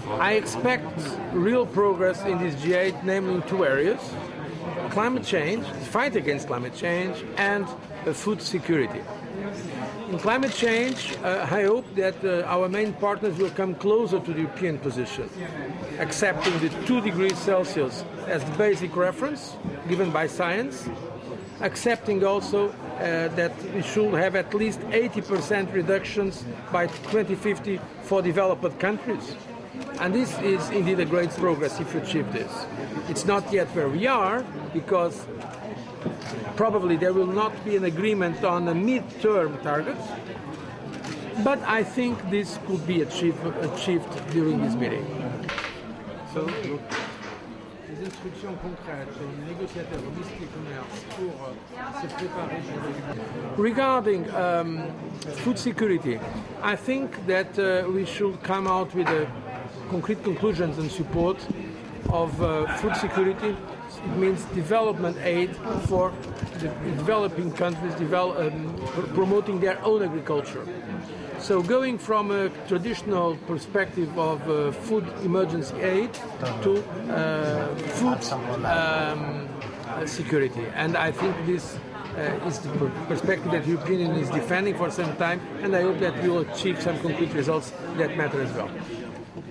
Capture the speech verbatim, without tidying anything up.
I expect real progress in this G eight, namely in two areas: climate change, fight against climate change, and uh, food security. In climate change, uh, I hope that uh, our main partners will come closer to the European position, accepting the two degrees Celsius as the basic reference given by science, accepting also uh, that we should have at least eighty percent reductions by twenty fifty for developed countries. And this is indeed a great progress if you achieve this. It's not yet where we are, because probably there will not be an agreement on a mid-term target, but I think this could be achieved, achieved during this meeting. So, les instructions concrètes aux négociateurs au ministère du Commerce pour se préparer pour le... Regarding um, food security, I think that uh, we should come out with a concrete conclusions and support of uh, food security. It means development aid for the developing countries, develop, um, pr promoting their own agriculture. So going from a traditional perspective of uh, food emergency aid to uh, food um, security. And I think this uh, is the perspective that the European Union is defending for some time, and I hope that we will achieve some concrete results that matter as well.